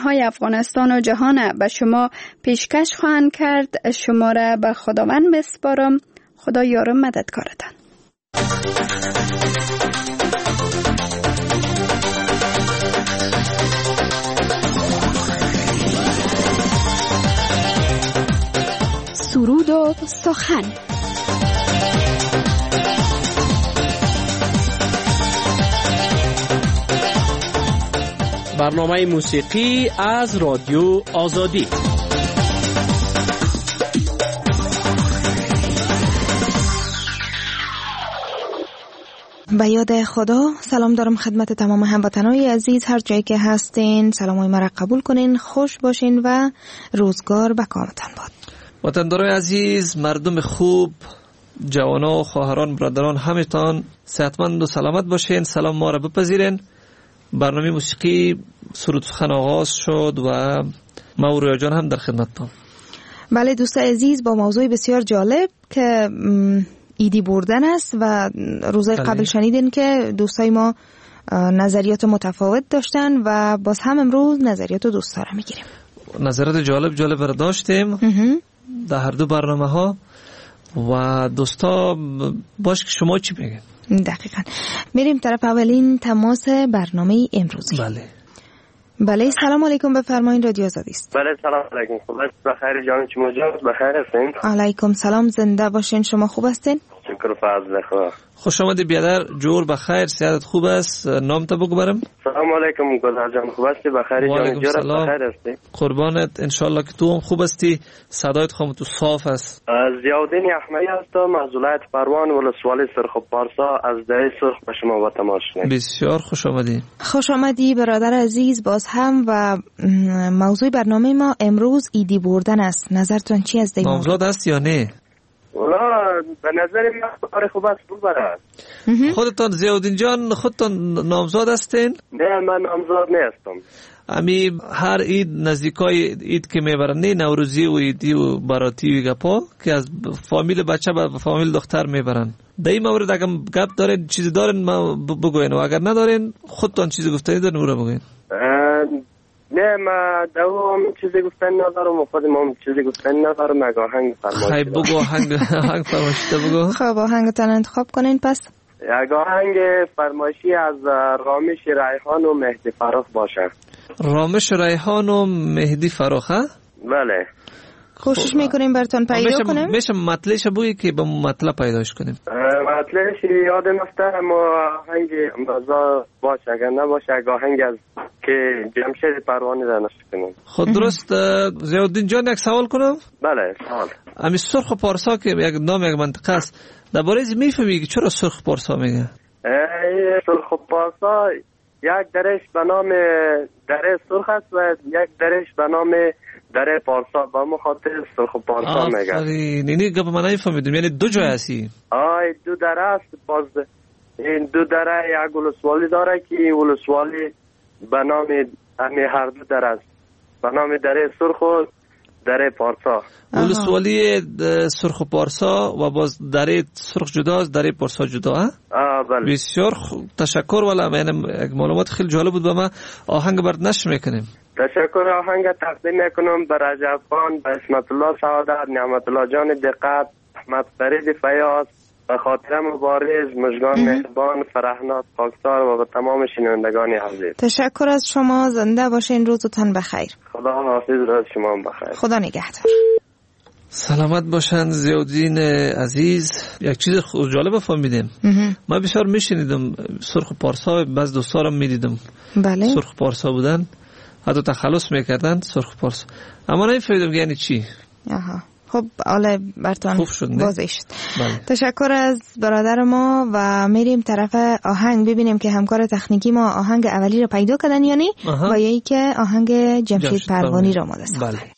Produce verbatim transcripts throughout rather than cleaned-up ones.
های افغانستان و جهان به شما پیشکش خواهند کرد. شما را به خداوند بسپارم. خدا یار و مددگارتان. سرود و سخن. برنامه موسیقی از رادیو آزادی. به یاد خدا سلام دارم خدمت تمام هموطنان عزیز هر جایی که هستین. سلامای مرا قبول کنین، خوش باشین و روزگار به کامتان باد. وطندارای عزیز، مردم خوب، جوانا و خواهران برادران همتان صحتمند و سلامت باشین. سلام ما را بپذیرین. برنامه موسیقی سرود سخن آغاز شد و ما و رویا جان هم در خدمتتان. بله دوست عزیز، با موضوع بسیار جالب که ایدی بردن است و روزای قبل شنیدین که دوستای ما نظریات متفاوت داشتن و باز هم امروز نظریات دوستا را میگیریم. نظریات جالب جالب را داشتیم در هر دو برنامه ها و دوستا باش که شما چی بگین؟ دقیقاً. میریم طرف اولین تماس برنامه امروزی. بله بله سلام علیکم، بفرمایید رادیو آزادی است. بله سلام علیکم. خوب است؟ بخیر جان شما جان بخیر هستین؟ علیکم سلام، زنده باشین. شما خوب هستین؟ شکر فضل خدا. خوش آمدید بیادر، جور بخیر، صحت خوب است. نام تا بگو برم. سلام علیکم گلزار جان، خوب هستی؟ بخیر جان جور بخیر هستی؟ قربانت، انشالله که تو هم خوب هستی. صدایت خام تو صاف است. ضیاءالدین احمدی هستم از ولایت پروان ولسوالی سرخ و پارسا از دره سرخ به شما با تماس می‌کنم. بسیار خوش آمدی. خوش آمدی برادر عزیز باز هم. و موضوع برنامه ما امروز ایدی بردن است. نظرتون چی از دیگه؟ نامزاد است یا نه؟ والا به نظر من کار خوب است ببره. خودتان ضیاءالدین جان خودتان نامزاد هستین؟ نه من نامزاد نیستم. امی هر عید نزدیکای عید که میبرن، نه نوروزی و عیدی و باراتی و گپا که از فامیل بچه به فامیل دختر میبرن. در این مورد اگر گپ دارین چیزی دارین ما بگوین و اگر ندارین خودتان چیزی گفتنی دارین او را بگوین. نه ما دوام چیزی گفتن ندارم و خودم هم چیزی گفتن ندارم. اگه آهنگ فرمایش خیلی بگو آهنگ آهنگ فرمایشته بگو. خب آهنگتان انتخاب کنین پس. اگه آهنگ فرمایشی از رامش ریحان و مهدی فراخ باشه. رامش ریحان و مهدی فراخ ها؟ بله. کوشش میکنیم براتون پیدا کنیم. میشه مطلعش بگویی که به مطلب پیداش کنیم. مطلعش یادم نفته اما آهنگ امروزا باشه، اگر نباشه اگه آهنگ از که جمشید پروانی را نشد کنیم. خود درست. ضیاءالدین جان یک سوال کنم؟ بله سوال. امی سرخ پارسا که یک نام یک منطقه است، درباره از میفهمی که چرا سرخ پارسا میگه؟ سرخ پارسا یک درش به نام دره سرخ است و یک درش به نام دره پارسا، با مخاطر سرخ پارسا میگه. آفرین، اینی گپ من نفهمیدم. یعنی دو جای هستی؟ آی دو دره است. باز این دو دره یک ولسوالی داره که ولسوالی به نام امی هر دو دره است، به نام دره سرخ و دره پارسا. ولسوالی سرخ و پارسا و باز دره سرخ جداست، دره پارسا جدا. آه بله. بسیار تشکر. والا من یک معلومات خیلی جالب بود. با ما آهنگ برد نشر میکنیم. تشکر. آهنگ تقدیم میکنم به رجب خان، به اسمت الله سعادت، نعمت الله جان دقت، احمد فرید فیاض، به خاطر مبارز، مژگان مهربان، فرهناز پاکسار و به تمام شنوندگان عزیز. تشکر از شما، زنده باشین، روزتان بخیر. خدا حافظ، روز شما بخیر. خدا نگهدار. سلامت باشن ضیاءالدین عزیز. یک چیز جالب فهمیدم. ما بسیار میشنیدم سرخ پارسا، بعض دوستا رو میدیدم بله سرخ پارسا بودن، حتی تخلص میکردن سرخ پارسا، اما نمیفهمیدم یعنی چی. آها خب حالا براتون واضح شد. بله. تشکر از برادر ما و میریم طرف آهنگ ببینیم که همکار تکنیکی ما آهنگ اولی رو پیدا کردن یا نه و یا ای که آهنگ جمشید, جمشید پروانی رو آماده ساختن. بله.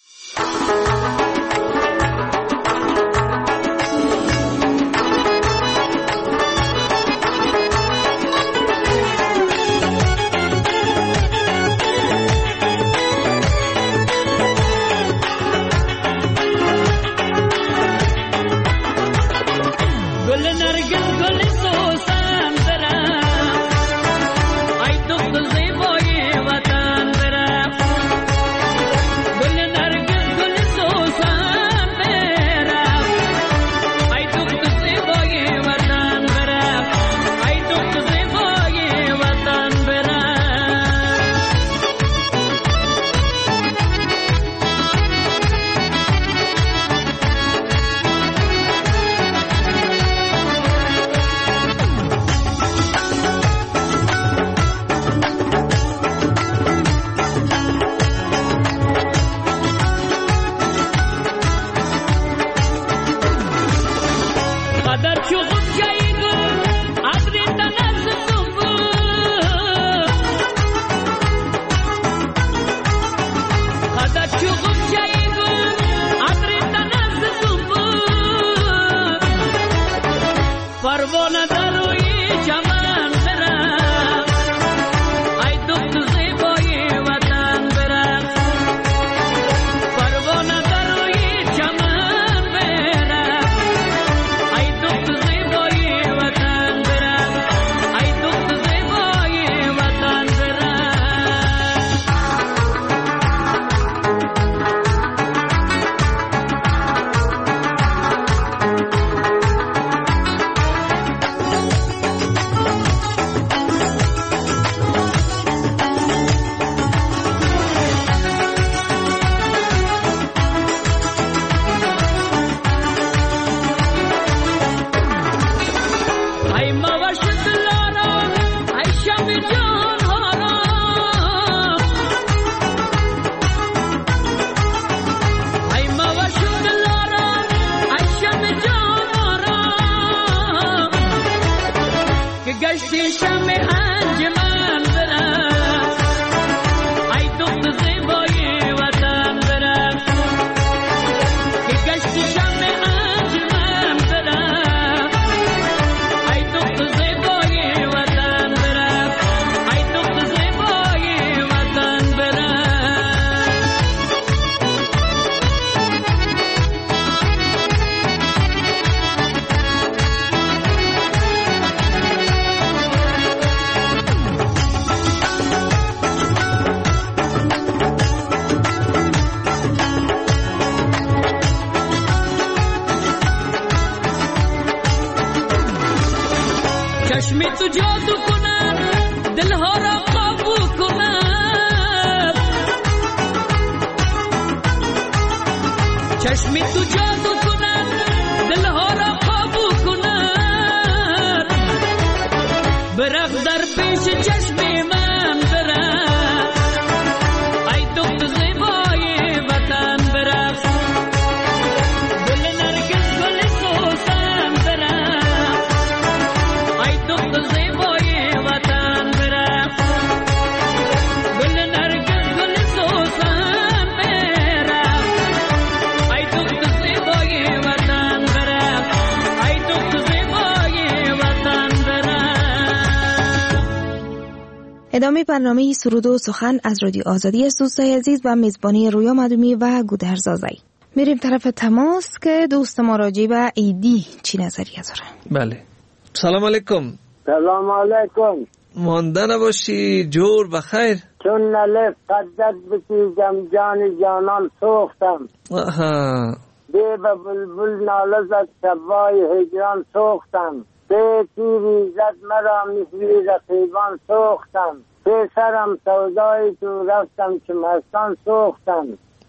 ادامه برنامه سرود و سخن از رادیو آزادی است دوستای عزیز و میزبانی رویا مدومی و گودرز آزایی. میریم طرف تماس که دوست ما راجع به ایدی چی نظریه داره. بله. سلام علیکم. سلام علیکم. مانده نباشی، جور بخیر. چون نلف قدت بسیزم جان جانان سوختم. آها. بی به بلبل نالزد شبای هجران سوختم. به تیری زد مرا مثلی رقیبان سوختم. به سرم سودای تو رفتم چه مستان سوختم.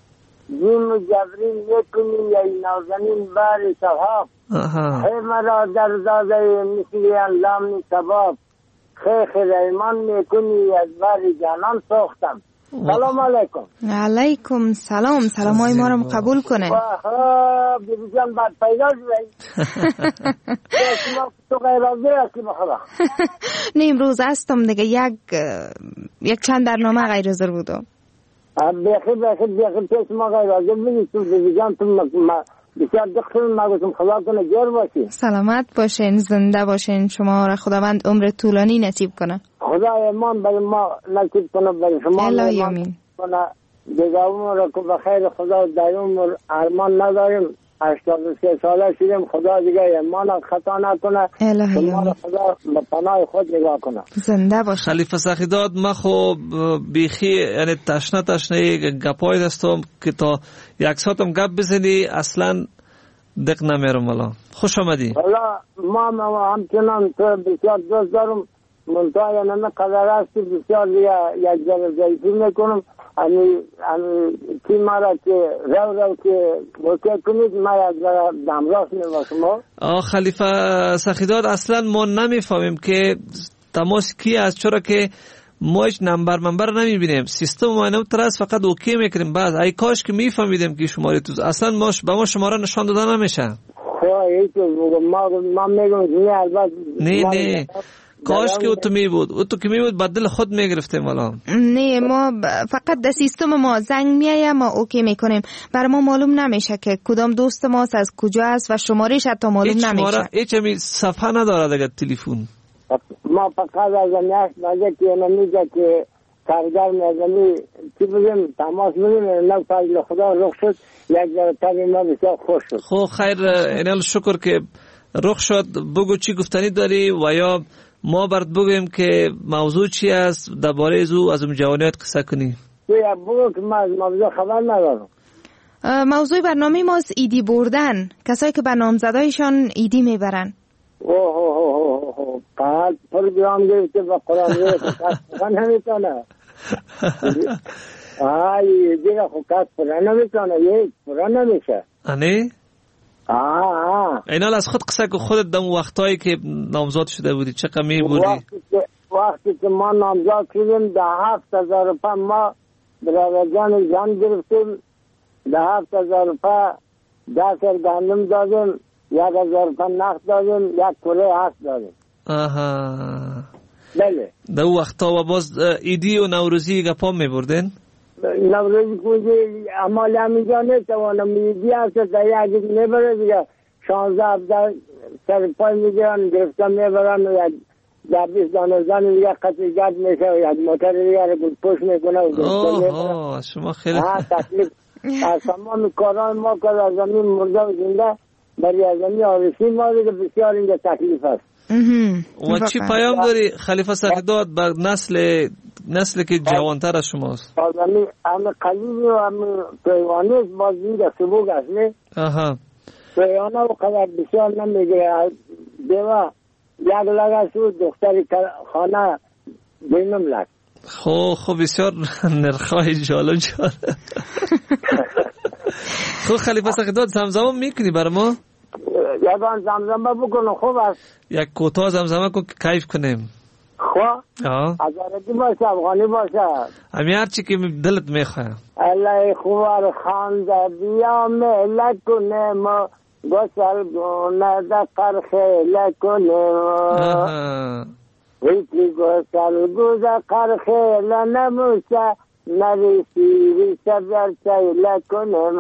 جیم و جبرین یکنی یای نازنین بار صحاب. خیر مرا در زاده مثلی انلام کباب. خیخ ریمان میکنی از بار جانان سوختم. سلام علیکم. علیکم سلام. سلام های ما رو قبول کنه. آها بیبی جان بعد پیدا شدی. تو غیر از دیگه اصلی بخدا. نه امروز هستم دیگه یک یک چند برنامه غیر حاضر بودم. بخیر بخیر بخیر پیش ما غیر حاضر بودی. تو بیبی جان تو بسیار دقیقی ما گفتم خدا کنه جور باشی. سلامت باشین، زنده باشین، شما را خداوند عمر طولانی نصیب کنه. خدا ایمان برای ما نصیب کنه، برای شما ایمان کنه. دیگه عمر را که بخیر خدا در عمر ارمان نداریم. هشتاد و سه ساله شدیم. خدا دیگه ایمان خطا نکنه. شما را خدا به پناه خود نگاه کنه. زنده باش. خلیفه سخیداد ما خب بیخی یعنی تشنه تشنه گپای دستم که تا یک ساعتم گپ بزنی اصلا دق نمیرم. والا خوش آمدی. والا ما همچنان تو بسیار دوست دارم. منطقه نمه قدر هستی بسیار یک جل زیفی میکنم. امی کی مرا که رو رو که بوکه کنید ما یک جل دمراست میباشم. آه خلیفه سخیداد اصلا ما نمیفهمیم که تماس کی است، چرا که ما هیچ نمبر منبر نمیبینیم. سیستم ما اینو ترس فقط اوکی میکنیم. بعد ای کاش که میفهمیدیم که شماره تو اصلا ما با ما شماره نشان داده نمیشه. خب ما ما میگم نه البته نه نه کاش که تو می بود او تو که می بود بدل خود می گرفتیم والا. نه ما فقط در سیستم ما زنگ میایه ما اوکی میکنیم. برای ما معلوم نمیشه که کدام دوست ماست از کجا است و شمارهش حتی معلوم نمیشه. هیچ همی صفحه نداره دیگه تلفن. ما فقط از نش باید که نمیگه که کارگر میزنی چی بگیم تماس بگیم نه فضل خدا رخ شد یک جا تبی ما بسیار خوش شد. خب خیر اینال شکر که رخ شد. بگو چی گفتنی داری و یا ما برات بگویم که موضوع چی است درباره او از اون جوانیت قصه کنی. یا بگو که ما از موضوع خبر ندارم. موضوع برنامه ماست ایدی بردن. کسایی که به نامزدایشان ایدی میبرن. اوه اوه اوه اوه قد پروگرام گرفته و قرآن گرفته قد نمیتونه. آی دیگه خود قد پرا نمیتونه یک پرا نمیشه. آنه؟ آه آه اینال از خود قصه که خودت دم وقتایی که نامزاد شده بودی چه قمی بودی؟ وقتی که وقتی که ما نامزاد شدیم ده هفت هزار روپه ما برای جان جان گرفتیم. ده هفت هزار روپه ده سر گندم دادیم. یک هزار روپه نقد دادیم. یک کره هست دادیم. آها بله در وقتا و باز ایدی و نوروزی گپا می بردین؟ نوروزی کنجی عمال همیجا نتوانم ایدی هست در یک نبره دیگه شانزده هفته سر پای میگیرن گرفتم میبرن و یک در بیست دانه زن دیگه قطعی گرد میشه و یک موتر دیگه رو پوش میکنه و گرفتم میبرن. شما خیلی تکلیف از تمام کاران ما که از زمین مرده و زنده برای از زمین آرسی ما دیگه بسیار اینجا تکلیف هست. و چی پیام داری خلیفه سخیداد بر نسل نسل که جوانتر از شماست؟ همه همه قلیبی و همه پیوانی است باز دیگه سبوک است نه؟ آها پیوانه و قدر بسیار نمیگه دیوه یک لگه شد دختری خانه بینم لگ. خب خب بسیار نرخای جالب جالب. خب خلیفه سخیداد زمزمه میکنی بر ما؟ یکان زمزمه بکنه خوب است. یک کوتاه زمزمه کن که کیف کنیم. خب ازارتی باشه افغانی باشه همی هرچی که دلت میخواه. الهی خوار خانده بیا مهلت کنیم گسل گونه دقر خیلت کنیم ویتی گسل گوزه قر خیله نموشه نریسی ریسه بر چیله کنیم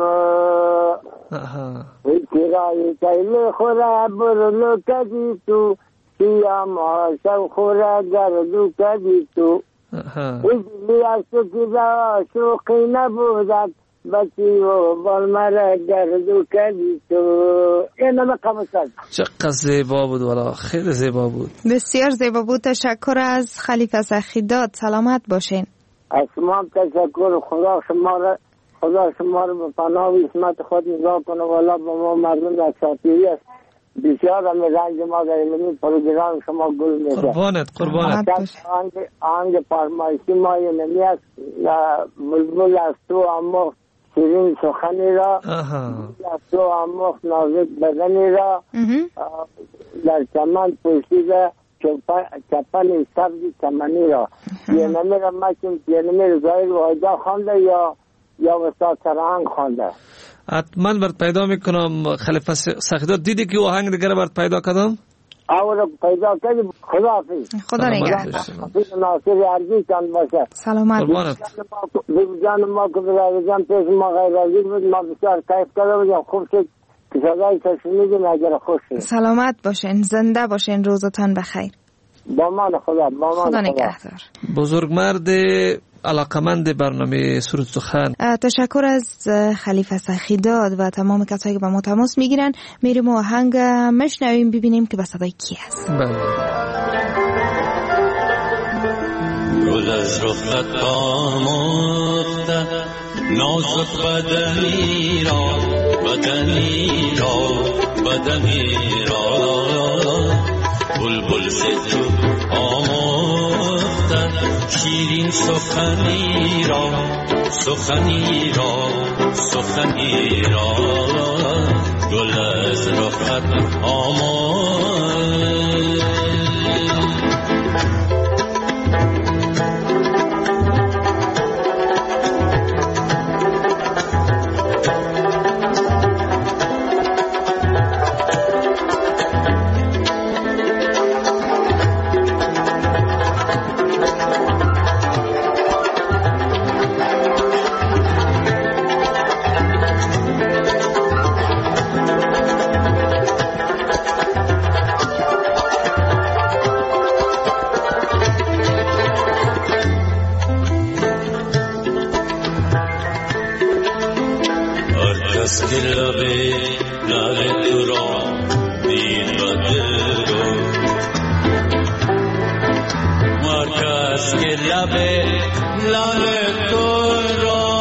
ویتی رای چیله خوره برلو کدی تو سیام آشو خوره گردو کدی تو ویتی از تو که شوقی نبودد بچی و بالمره گردو کدی تو این همه قمصد. چقدر زیبا بود والا خیلی زیبا بود. بسیار زیبا بود. تشکر از خلیفه سخیداد. سلامت باشین. از شما تشکر. خدا شما را خدا شما را به پناه و اسمت خود نگاه کنه والا با ما مردم در شاطری است بسیار همه رنج ما در این پروگرام شما گل میشه. قربانت قربانت. آنگ آنگ پرمایشی ما یه نمی است بلبل از تو امخت شیرین سخنی را از تو امخت نازک بدنی را در چمن پوشیده چپن سبزی چمنی را یه نمی را مکیم یه نمی را زایر وایده خوانده یا یا وسط سرهنگ خوانده. من برد پیدا میکنم خلیفه سخیداد. دیدی که آهنگ دیگر برد پیدا کردم؟ آورا پیدا کردی. خدا حافظ. خدا نگهدار. حافظ ناصر عرضی چند باشه. سلامت باش. جان ما که برای جان پیش ما غیر عزیز بود ما بسیار کیف کرده بودیم. خوب شد که صدای تشنیدیم اگر خوش شد. سلامت باشین زنده باشین روزتان بخیر. با من خدا با من خدا نگهدار. بزرگمرد علاقمند برنامه سرود سخن. تشکر از خلیفه سخیداد و تمام کسایی که با ما تماس میگیرن. میریم آهنگ مشنویم ببینیم که به صدای کی است. بله. گل از رخت آموخته نازک بدنی را بدنی را بدنی را بلبل سے تو آموختن شیرین سخنی را سخنی را سخنی را گل از رخت آموختن کس که لب لعل تو را دید و دل گفت هر کس که لب لعل تو را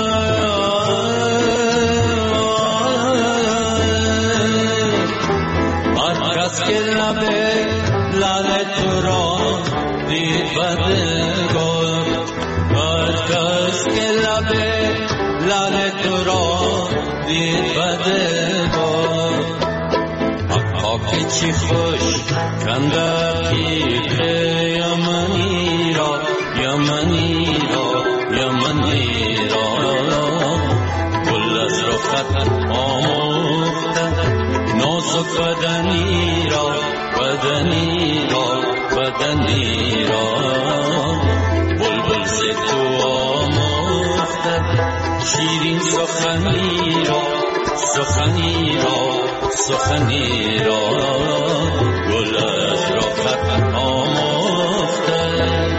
هر کس که لب لعل تو را دید و دل گفت هر کس که لب لعل تو را دید و دل گفت آقا چی خوش کندکی یمنی را یمنی را یمنی را گل از رخت آموخته نازک بدنی را بدنی را بدنی را بلبل ز تو آموخته شیرین سخنی را سخنی را سخنی را گل از رخت آموخته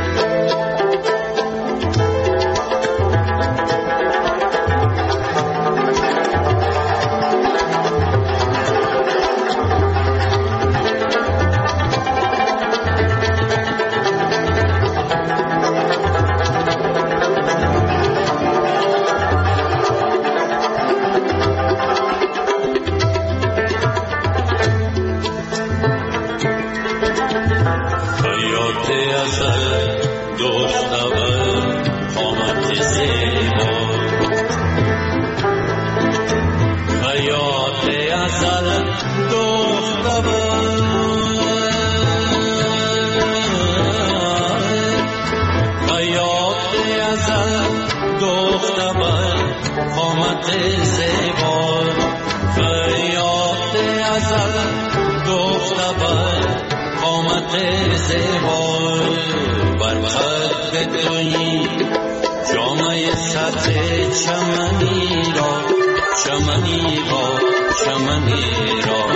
چمنی را چمنی را چمنی را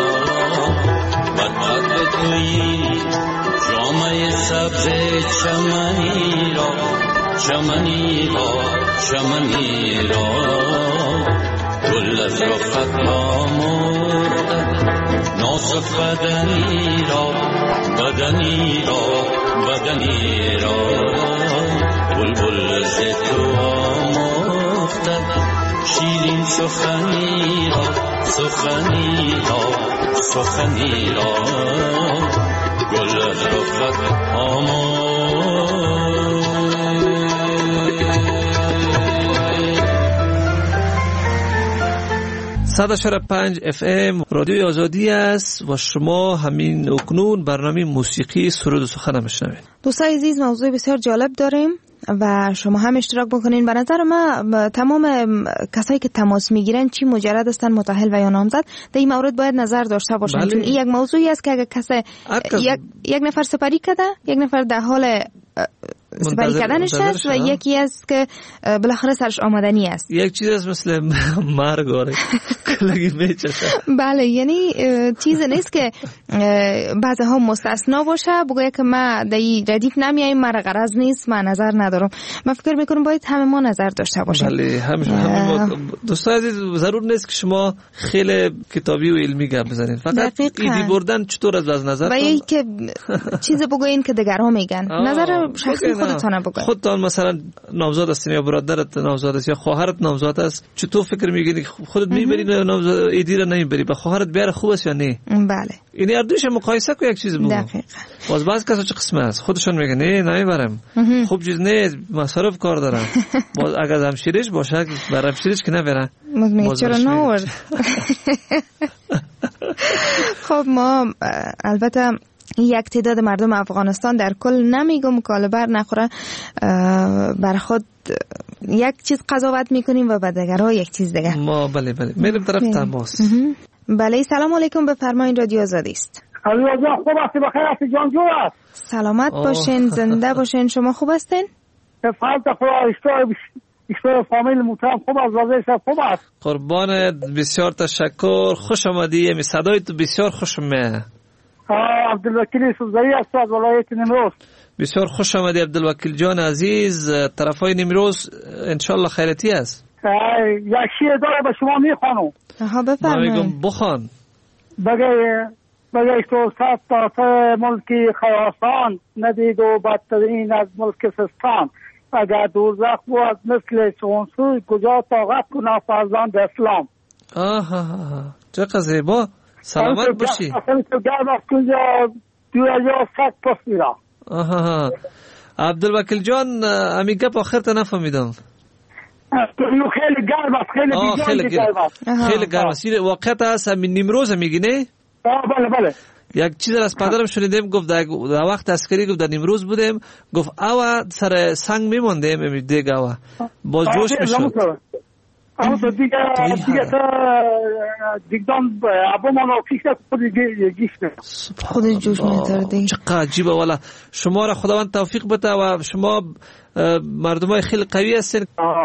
بدبخت تویی جامعه سبز چمنی را چمنی را چمنی را گل از رخت آموخته نازک بدنی را بدنی را بدنی را بلبل ز تو آموخته شیرین سخنی را سخنی را سخنی را گل از رخت آموخته صد و چهار و پنج اف ام رادیوی آزادی است و شما همین اکنون برنامه موسیقی سرود و سخن میشنوید. دوستان عزیز، موضوع بسیار جالب داریم و شما هم اشتراک بکنین. به نظر ما تمام کسایی که تماس میگیرن چی مجرد هستن، متأهل و یا نامزد، در این مورد باید نظر داشته باشن. بله. چون این یک موضوعی است که اگه کسی یک, یک نفر سپری کرده، یک نفر در حال سپری کردنش است و یکی است که بالاخره سرش آمدنی است. یک چیز است مثل مرگ آره کلگی میچشه. بله، یعنی چیز نیست که بعضی ها مستثنا باشه بگویه که ما در این ردیف نمیاییم، مرا غرض نیست، من نظر ندارم. من فکر میکنم باید همه ما نظر داشته باشیم. بله، همه دوستان عزیز، ضرور نیست که شما خیلی کتابی و علمی گپ بزنید، فقط ایدی بردن چطور از نظر و یکی که چیز بگوین که دیگرها میگن، نظر شخصی خودتان بگوین. خودتان مثلا نامزد هستین یا برادرت نامزد است یا خواهرت نامزد است، چطور فکر میگیری خودت میبری نامزد ایدی را نمیبری، با خواهرت بیار خوب است یا نه؟ بله، یعنی هر دوش مقایسه کو یک چیز بگو. دقیقاً. باز بعض کسا چه قسمه است خودشون میگن نه نمیبرم، خوب چیز نه، مصرف کار دارم. باز اگر همشیرش باشه برام همشیرش که نبره، میگه چرا نورد. خب ما البته یک تعداد مردم افغانستان در کل نمیگم کالبر نخوره، بر خود یک چیز قضاوت میکنیم و به دیگرها یک چیز دیگه. ما بله بله میریم طرف تماس. بله، سلام علیکم، بفرمایید، رادیو آزادی است. رادیو آزادی خوب هستی؟ بخیر هستی جان جو است؟ سلامت باشین، زنده باشین. شما خوب هستین؟ فالت خدا اشتای اشتای فامیل محترم خوب از وضعیت خوب است. قربانت، بسیار تشکر، خوش آمدی. می صدای تو بسیار خوشم میاد. عبدالوکیل سوزایی است از ولایت نیمروز. بسیار خوش آمدی عبدالوکیل جان عزیز. طرفای نیمروز انشالله خیرتی است. یک شعر داره به شما میخوانم. ها بفرمایید. میگم بخوان. بگه بگه تو صد تا ملکی خراسان ندید و بدترین از ملک سیستان. اگر دوزخ بود مثل چونسوی کجا طاقت کنه فرزند اسلام. آها چقدر زیبا. سلامت باشی. اصلا تو گرم از کنجا دو یا سک پس میرا. آها عبدالوکیل جان امی گپ آخر تا نفهمیدم. خیلی گرم است، خیلی بیجان گرم است. خیلی گرم است. واقعیت هست همین نیمروز میگی نه؟ بله بله. یک چیز از پدرم شنیدم، گفت در وقت عسکری گفت در نیمروز بودیم، گفت اوا سر سنگ میموندیم امی دیگه اوا باز جوش میشد. اما تو دیگه دیگه تا دیگدان ابو منو پیش خود گیش خود جوش میتره دیگه. چقدر عجیبه والا. شما را خداوند توفیق بده و شما مردمای خیلی قوی هستین.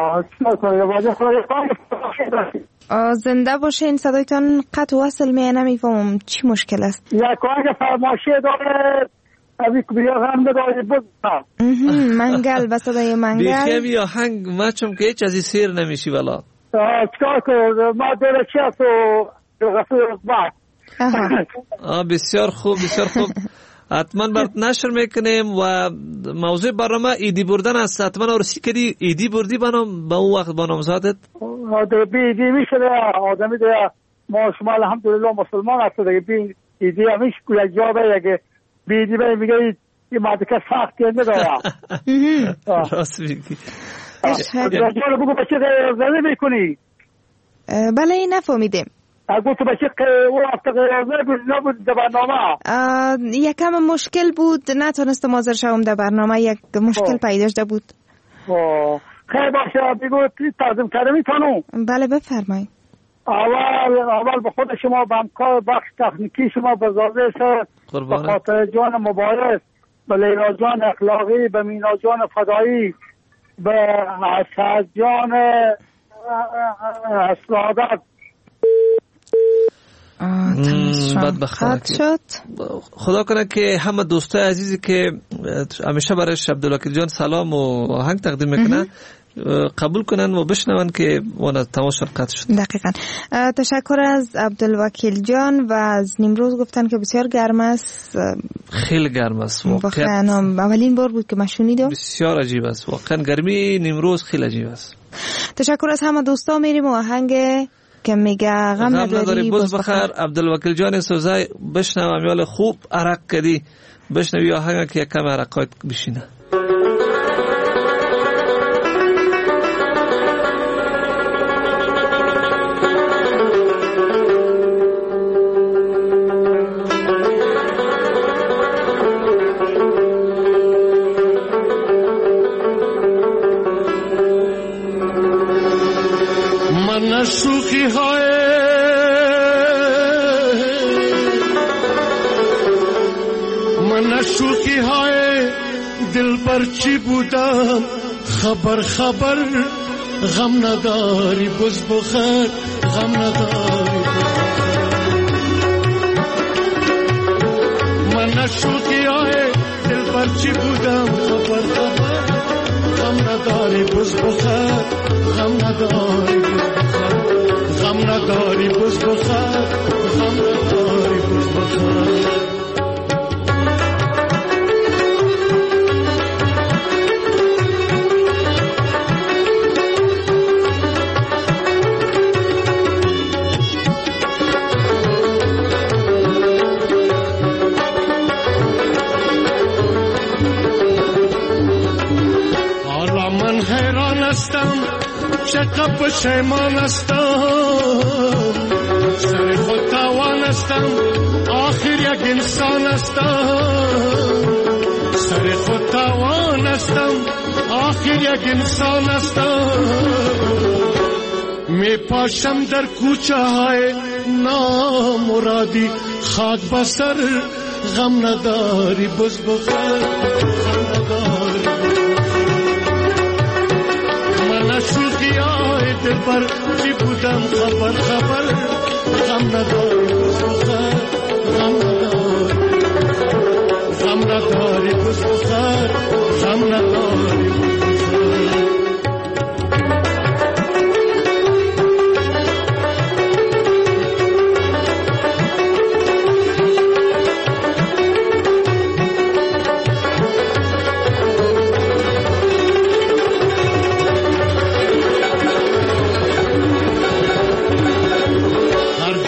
زنده باشین. صدایتان قطع وصل می نمیفهمم چی مشکل است. یک آنگه فرمایشی داره اوی کبیره هم داره بود. منگل و صدای منگل بیخیم یا هنگ مچم که هیچ ازی سیر نمیشی والا. چکار که ما داره چی هست و غفور اقبار. بسیار خوب بسیار خوب. حتما برات نشر میکنیم و موضوع برنامه ایدی بردن است. حتما ارسی کردی ایدی بردی بنام با اون وقت با نامزادت؟ بی ایدی میشه آدمی ده ما شما الحمدلله مسلمان هست دیگه. بی ایدی همیش یک جا به یک بی ایدی به میگه این مادکه سخت کنده داره. راست میگی. جانو بگو بچه غیرزنی میکنی؟ بله این نفهمیدیم. اگه تو بچه او وقت غیرزنی بود نبود در برنامه؟ یکم مشکل بود نتونستم حاضر شوم در برنامه. یک مشکل پیدا شده بود. خیلی باشه بگو تقدیم کرده میتونم؟ بله بفرمایید. اول اول به خود شما به همکار بخش تکنیکی شما بزرگه شد به خاطر جان مبارک، به لیلا جان اخلاقی، به مینا جان فدایی، به اسد جان اسلادت. بدبختانه شد. خدا کنه که همه دوستای عزیزی که همیشه برایش عبدالوکیل جان سلام و آهنگ تقدیم میکنن قبول کنن و بشنون که وانا تماشا قطع شد. دقیقاً. تشکر از عبدالوکیل جان و از نیمروز گفتن که بسیار گرم است. خیلی گرم است واقعا. اولین بار بود که من شنیدم. بسیار عجیب است واقعا. گرمی نیمروز خیلی عجیب است. تشکر از همه دوستا. میریم و آهنگ که میگه غم نداری باز بخیر. عبدالوکیل جان سوزای بشنو امیال خوب عرق کردی بشنوی آهنگ که کم عرقات بشینه. من شوخی های من شوخی های دل بر چی بودم خبر خبر غم نداری بز بخیر غم نداری من شوخی های دل بر چی بودم خبر خبر غم نداری بز بخیر غم نداری غم نداری بز بخیر غم نداری بز بخیر. حالا من حیران هستم چقدر پشیمان هستم سر خود توان هستم آخر یک انسان هستم سر خود توان هستم آخر یک انسان هستم می پاشم در کوچه های نامرادی خاک بسر غم نداری بز بخیر غم نداری من شوخی های دل بر چی بودم خبر خبر غم نداری بز بخیر غم نداری غم نداری بز بخیر غم نداری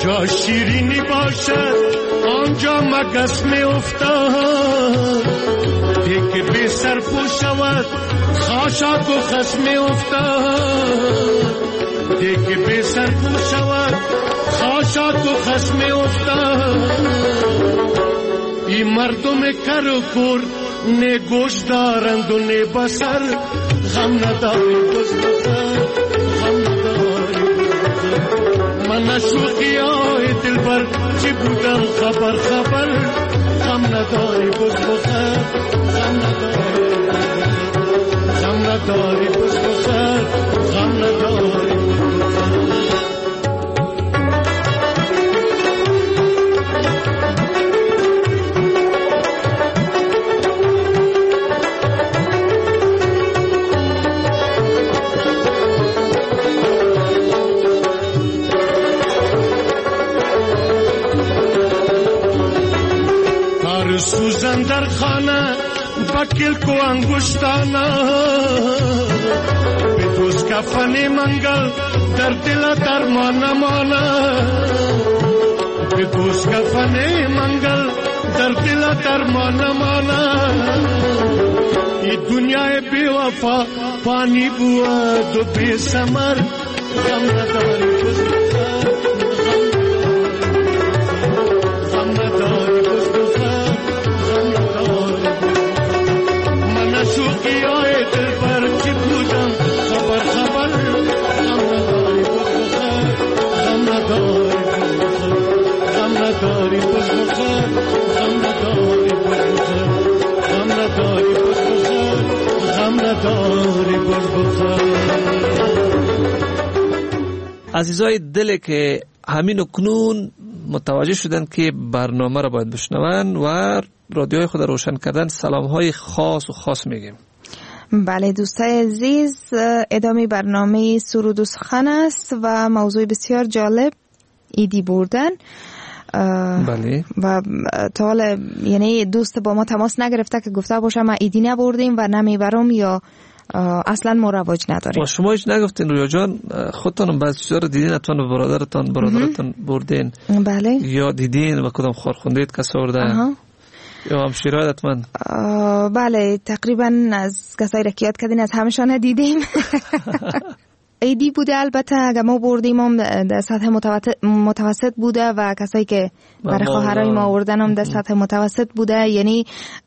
جا شیرینی باشد آنجا مگس می افتاد، دیگه بی سر شود خاشاک و خس می افتاد، دیگه بی سر شود خاشاک و خس می افتاد. این مردم کر و کور نه گوش دارند و نه بسر، غم نداری بز بسر، غم نداری من شوخی های دل بر چی بودم خبر خبر، غم نداری بز بسر، غم نداری غم نداری بز بسر، غم نداری. سوزن در خانه بکل کو انگشتانا، به دوست کفن منگل در دل درمان مانا، به دوست کفن منگل در دل درمان مانا. این دنیای بی وفا پانی بود و بی ثمر، غم نداری بز بسر، غم نداری بز بسر، شوقی های دل پر چی بودم خبر خبر، غم نداری بز بخر، غم نداری بز بخر، غم نداری بز بخر، غم نداری بز بخر، غم نداری بز بخر، غم نداری بز بخر. عزیزای دل که همین اکنون متوجه شدن که برنامه را باید بشنون و رادیوهای خود روشن کردن، سلام های خاص و خاص میگیم. بله دوستای عزیز، ادامه برنامه سرود و سخن است و موضوع بسیار جالب ایدی بردن. بله. و تا حالا یعنی دوست با ما تماس نگرفته که گفته باشه ما ایدی نبردیم و نمیبرم یا اصلا ما رواج نداریم. ما شما هیچ نگفتین رویا جان، خودتان بعضی چیزا رو دیدین، اتون برادرتان برادرتان بردین؟ بله. یا دیدین و کدام خورخوندید کسا برده؟ آها. یا هم شیرایت من؟ بله تقریبا از کسایی را که یاد کردین از همشان دیدیم. ایدی بوده، البته اگر ما بردیم هم در سطح متوسط بوده و کسایی که برای خواهرای ما آوردن هم در سطح متوسط بوده. یعنی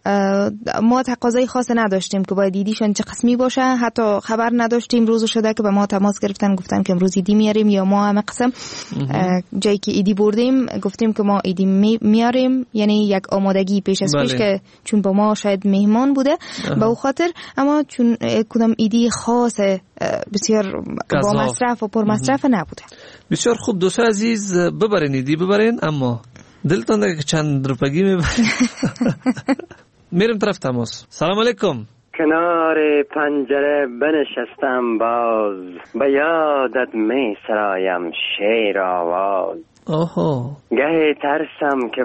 ما تقاضای خاص نداشتیم که باید ایدیشون چه قسمی باشه، حتی خبر نداشتیم. روز شده که به ما تماس گرفتن گفتن که امروز ایدی میاریم یا ما همه قسم جایی که ایدی بردیم گفتیم که ما ایدی میاریم، یعنی یک آمادگی پیش از پیش که چون با ما شاید مهمان بوده به او خاطر. اما چون کدام ایدی خاص بسیار با مصرف و پر مصرف نبوده. بسیار خوب دوستان عزیز، ببرین ایدی ببرین، اما دلتان دیگه که چند روپگی میبرین. میرم طرف تماس. سلام علیکم. کنار پنجره بنشستم باز، به یادت می سرایم شیر آواز. اوهو. گهی ترسم که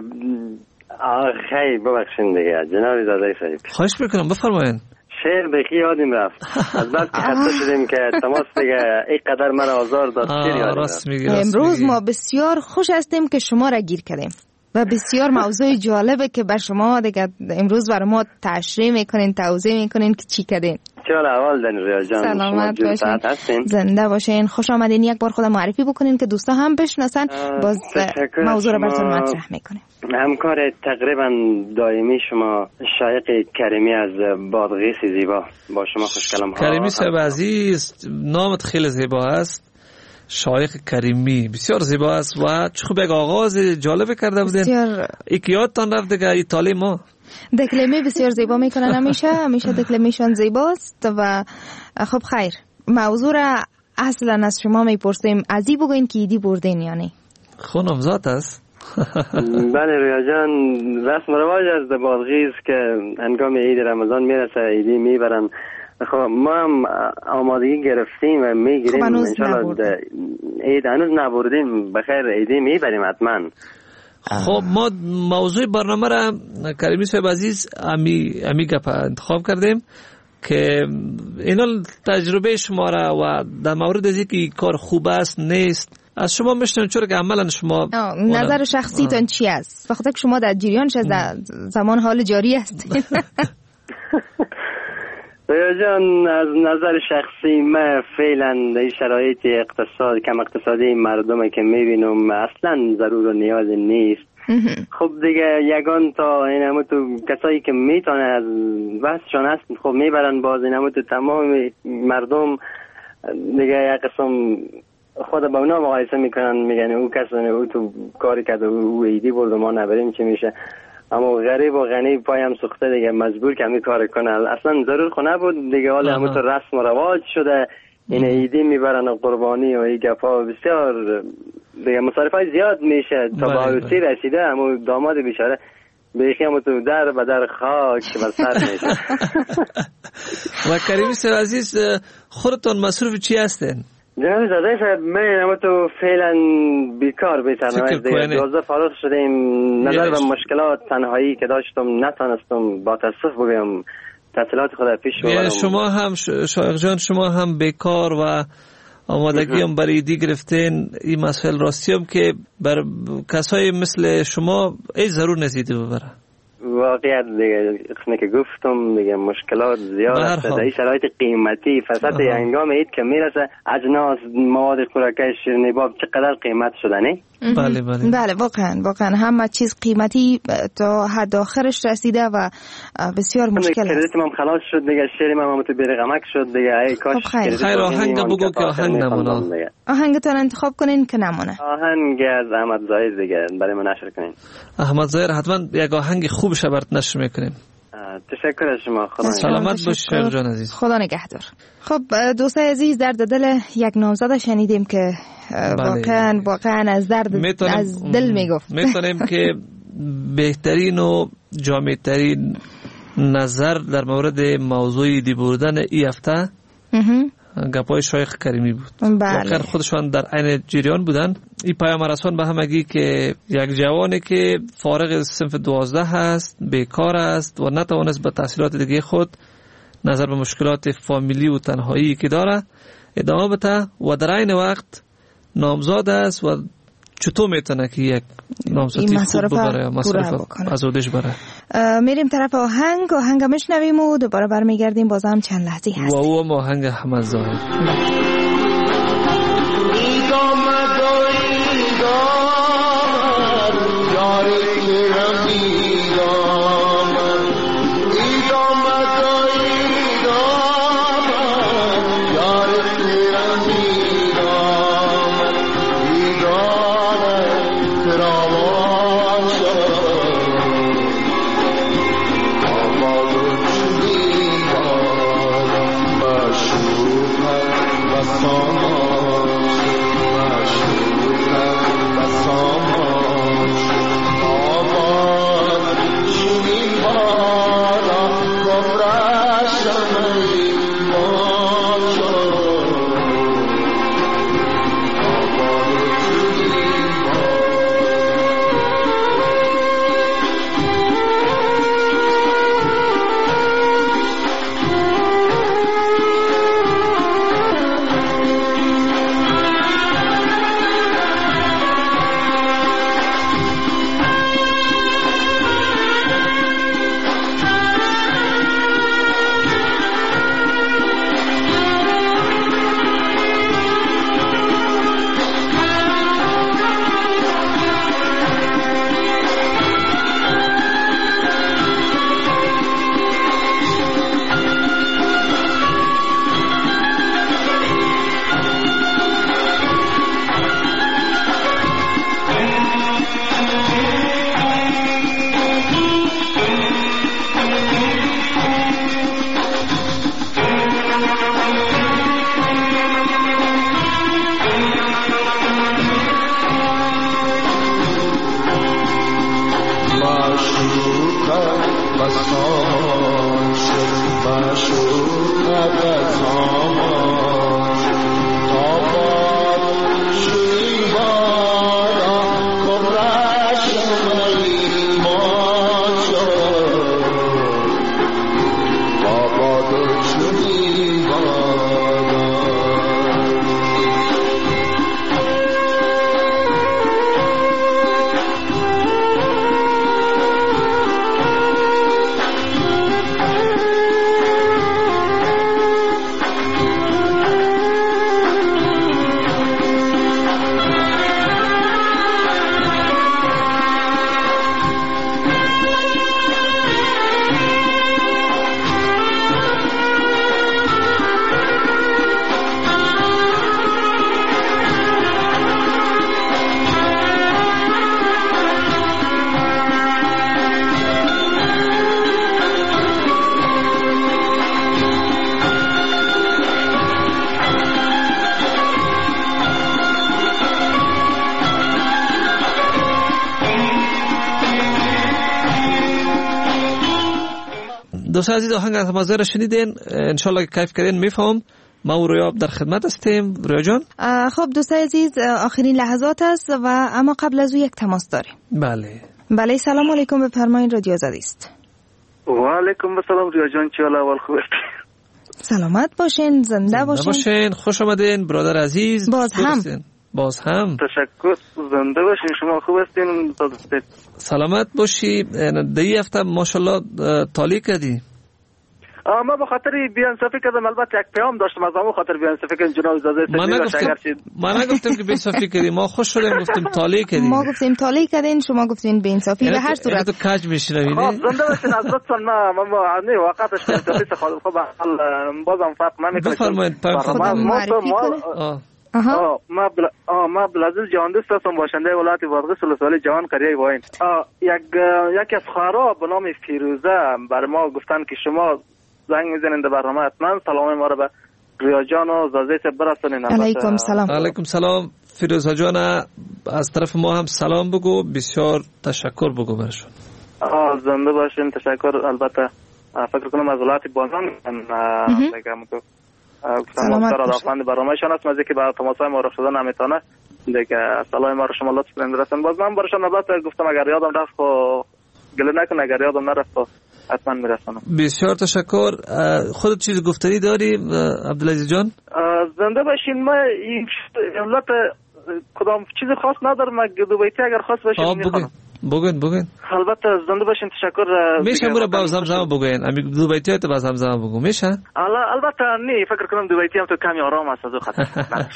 آخی ببخشین دیگه جناب زاده صاحب. خواهش میکنم بفرمایین. شعر بخی یادیم رفت از بعد که خسته شدیم که تماس دیگه این قدر من آزار داد. امروز ما بسیار خوش هستیم که شما را گیر کردیم و بسیار موضوع جالبه که بر شما دیگه امروز برای ما تشریح میکنین، توضیح میکنین که چی کردین. چال اول دن ریا جان، سلامت باشین، زنده باشین، خوش آمدین. یک بار خود معرفی بکنین که دوستا هم بشناسن، باز موضوع رو براتون مطرح میکنیم. همکار تقریبا دائمی شما شایق کریمی از بادغیس زیبا، با شما خوش کلام ها. کریمی صاحب عزیز، نامت خیلی زیبا است. شایق کریمی بسیار زیبا است و چه خوب یک آغاز جالب کرده بودین. بسیار یک یادتان رفت دیگه ایتالی ما دکلمه بسیار زیبا میکنن، همیشه همیشه دکلمیشان زیباست. و خب خیر، موضوع را اصلا از شما میپرسیم، از ای بگوین که ایدی بردین یا نه؟ خونم ذات است. بله رویا جان، رسم و رواج از بادغیس که هنگام عید رمضان میرسه ایدی میبرن. خب ما هم آمادگی گرفتیم و میگیریم. خب انشالله عید هنوز نبردیم، بخیر عیدی میبریم حتما. خب ما موضوع برنامه را کریمی صاحب عزیز امی امی گپ انتخاب کردیم که اینا تجربه شما را و در مورد از اینکه کار خوب است نیست از شما میشنم چرا که عملا شما نظر شخصی تان چی است؟ بخاطر که شما در جریانش از زمان حال جاری هستید. رویا جان، از نظر شخصی من فعلا در شرایط اقتصاد کم اقتصادی مردم که میبینم اصلا ضرور و نیاز نیست. خب دیگه یگان تا این همه تو کسایی که میتونه از بحثشان هست خب میبرن باز این همه تو تمام مردم دیگه یک قسم خود با اونا مقایسه میکنن، میگن او کسانه او تو کاری کرده او ایدی برد و ما نبریم چی میشه. اما غریب و غنی پایم سخته دیگه مجبور کمی کار کنه. اصلا ضرور خونه بود دیگه، حالا همه تو رسم و رواج شده این ایدی میبرن و قربانی و این گپا بسیار دیگه مصارف های زیاد میشه تا با عروسی رسیده. اما داماد بیچاره بیخی همه تو در به در خاک و سر میشه. و کریمی سر عزیز خودتون مصروف چی هستین؟ جناب زاده صاحب من اما تو فعلا بیکار بیترنم دیگه دوازده فارغ شدیم. نظر به مشکلات تنهایی که داشتم نتانستم با تاسف بگم تحصیلات خود پیش ببرم. شما هم شایق جان شما هم بیکار و آمادگی هم برای ایدی گرفتین. این مسئله راستی هم که بر کسای مثل شما ای ضرور نزیده ببره. واقعیت دیگه خونه که گفتم دیگه مشکلات زیاد است در این شرایط قیمتی. فساد هنگام عید که میرسه اجناس مواد خوراکی شیرینی باب چقدر قیمت شده نه؟ بله بله بله واقعا واقعا همه چیز قیمتی تا حد آخرش رسیده و بسیار مشکل است. کردیتم هم خلاص شد دیگه، شیریم هم تو برقمک شد دیگه. ای کاش خیر آهنگ بگو که آهنگ نمونه. آهنگتون انتخاب کنین که نمونه. آهنگ از احمد ظاهر دیگه برای من نشر کنین. احمد ظاهر حتما یک آهنگ خوبش برات نشر میکنیم. تشکر از شما. خدا سلامت باش شایق جان عزیز. خدا نگهدار. خب دوستای عزیز در دل یک نامزد شنیدیم که واقعا واقعا از درد از دل میگفت. میتونیم که بهترین و جامع‌ترین نظر در مورد موضوع دی بردن ای هفته گپای شایخ کریمی بود. واقعا خودشان در عین جریان بودن. این پیام رسان به همگی که یک جوانی که فارغ صنف دوازده هست، بیکار است و نتوانست به تحصیلات دیگه خود نظر به مشکلات فامیلی و تنهایی که داره ادامه بده و در عین وقت نامزاد است و چطور میتونه که یک نامزدی خوب ببره مصرف از اودش بره. میریم طرف آهنگ آهنگ میشنویم و دوباره برمیگردیم باز هم چند لحظه هست. و او آهنگ احمد ظاهر. Bye. دوستان عزیز آهنگ از مازه را شنیدین، انشالله که کیف کردین. میفهم ما و رویا در خدمت هستیم. رویا جان خب دوستان عزیز آخرین لحظات است و اما قبل از او یک تماس داریم. بله بله سلام علیکم، بفرمایید رادیو آزادی است. و علیکم السلام رویا جان، چه احوال؟ خوب است؟ سلامت باشین، زنده, زنده باشین. باشین. خوش آمدین برادر عزیز. باز هم باز هم تشکر. زنده باشین. شما خوب هستین؟ سلامت باشی. در این هفته ماشاءالله تالی کردی. ما به خاطر بی‌انصافی کردم، البته یک پیام داشتم از همون خاطر بی‌انصافی کردم جناب زاده. ما نگفتم ما نگفتم که بی‌انصافی کردی، ما خوش شدیم گفتیم تالی کردی. ما گفتیم تالی کردین، شما گفتین بی‌انصافی. به هر صورت تو کج میشنوید. خب زنده باشین از لطفا. ما ما نه واقعاش بی‌انصافی خود خب بازم فرق نمیکنه. بفرمایید پیام خودم معرفی کنید. آها ما بل... آه ما عبدالعزیز جهان دوست هستم، باشنده ولایت وارغ سلسله جهان قریه واین. یک یکی از خواهرها به نام فیروزه بر ما گفتن که شما زنگ میزنین در برنامه، حتما سلام ما رو به رویا جان و زازه برسونین. علیکم سلام. علیکم سلام فیروزه جان، از طرف ما هم سلام بگو، بسیار تشکر بگو برشون. آه زنده باشین. تشکر. البته فکر کنم از ولایت بازان میگم که سلامت باشین. برنامه‌شان است مزه که برای تماسای ما رو شده نمیتونه دیگه. سلام ما رو شما لطف کنید برسون. باز من برشون البته گفتم اگر یادم رفت و گله نکن، اگر یادم نرفت حتما میرسونم. بسیار تشکر. خودت چیز گفتنی داری عبدالعزیز جان؟ زنده باشین. ما این دولت کدام چیز خاص ندارم، ما دوبیتی اگر خاص باشین میخوام بگین بگین. البته زنده باشین. تشکر. میشه برای با زمزمه بگین. امی دو بیتی تو با زمزمه بگو میشه؟ البته نه، فکر کنم دو بیتی هم تو کمی آرام است از او خاطر.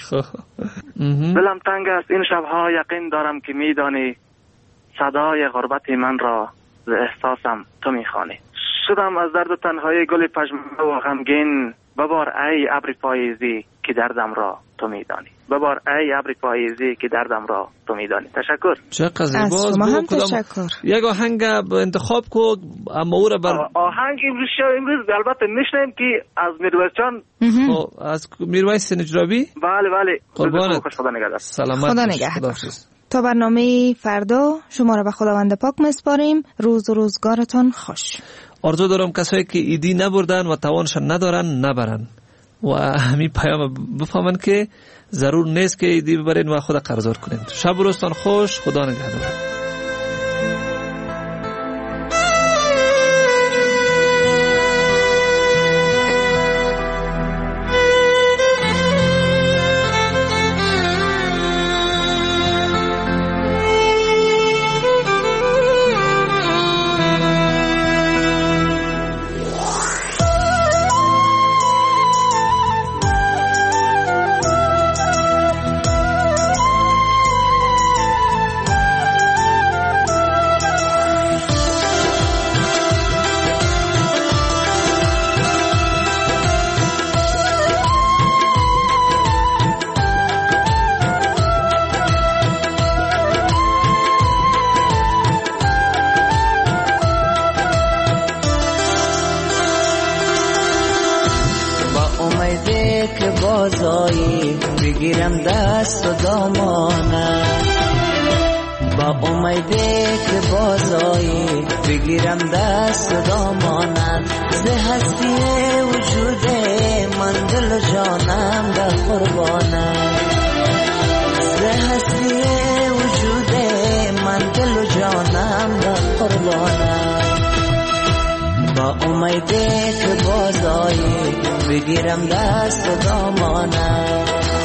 دلم تنگ است این شب‌ها، یقین دارم که میدانی صدای غربت من را ز احساسم تو میخوانی. شدم از درد تنهایی گل پژمرده و غمگین، ببار ای ابر پاییزی که دردم را تو میدانی. ببار ای ابر پاییزی که دردم را تو میدانی. تشکر. چقدر زیباست. از شما هم تشکر. یک آهنگ انتخاب کو اما او را بر آهنگ امروز شو امروز البته میشنیم که از میرویس جان. از میرویس نجرابی. بله بله. قربانت. خدا نگهدار. سلامت. خدا نگهدار. تا برنامه فردا شما را به خداوند پاک میسپاریم. روز و روزگارتان خوش. آرزو دارم کسایی که ایدی نبردن و توانشان ندارن نبرن و همین پیام بفهمن که ضرور نیست که ایدی ببرین و خود قرضدار کنین. شب و روزتان خوش. خدا نگهدار. بگیرم دست و دامانه، با امیده که بازایی بگیرم دست و دامانه. ز هستی وجود من دل و جانم در قربانه، ز هستی وجود من دل و جانم در قربانه. با امیده که بازایی بگیرم دست و دامانه.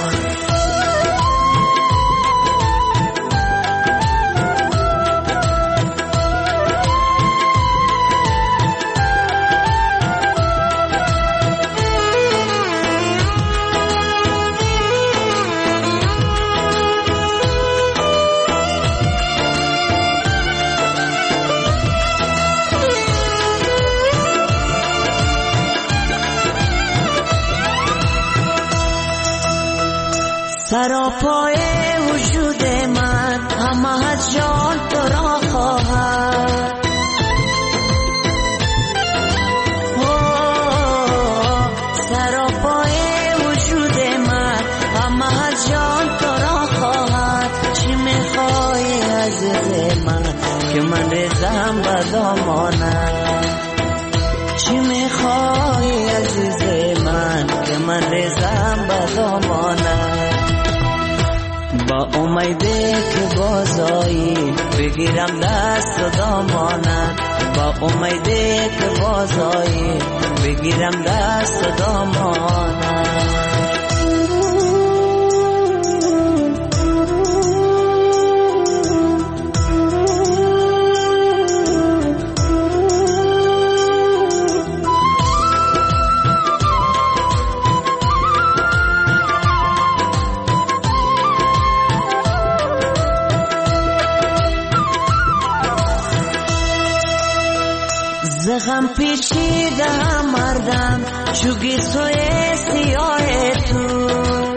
سراپای وجود من همه از جان تو را خواهد، سراپای وجود من همه از جان تو را خواهد. چی میخوای عزیز من که من ریزم به دامانت، چی من ریزم به دامانت، با امیده که بازایی بگیرم دست و دامانت، با امیده که بازایی بگیرم دست و دامانت. زخم پیچیده مردم چوگی سوی سیاه تو،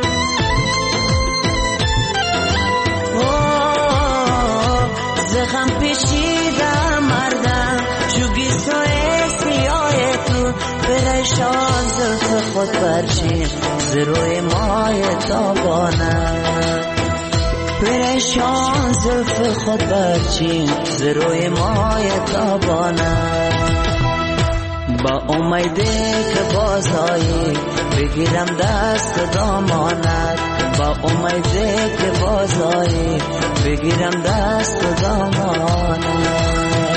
زخم پیچیده مردم چوگی سوی سیاه تو، پریشان زلف خود برچین زروی مای تابانه، پریشان زلف خود برچین زروی مای تابانه، با امیده که بازایی بگیرم دست دامانت، با امیده که بازایی بگیرم دست دامانت.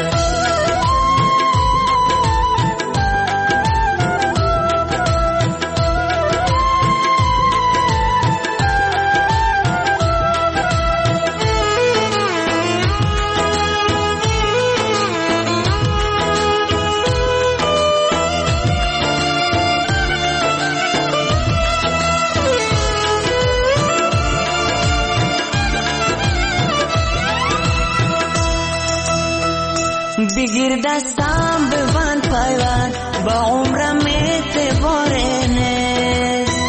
بگیر دستم ببند پیوند با عمرم اعتباره نیست،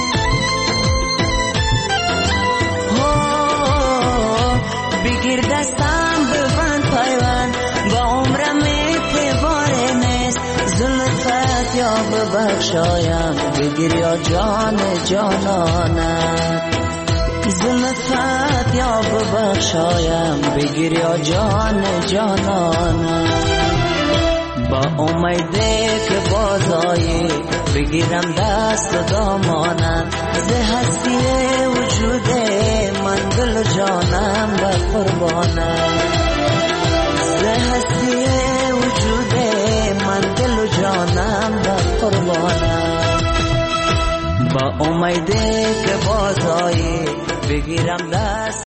بگیر دستم ببند پیوند با عمرم اعتباره نیست، ظلمت یا ببخشایم بگیر یا جان جانانت، ظلمت یا ببخشایم بگیر یا جان جانانت، با امیده که بازایی بگیرم دست دامانت، ز هستی وجود من دل و جانم به قربانت، ز هستی وجود من دل و جانم به قربانت، با امیده که بازایی بگیرم دست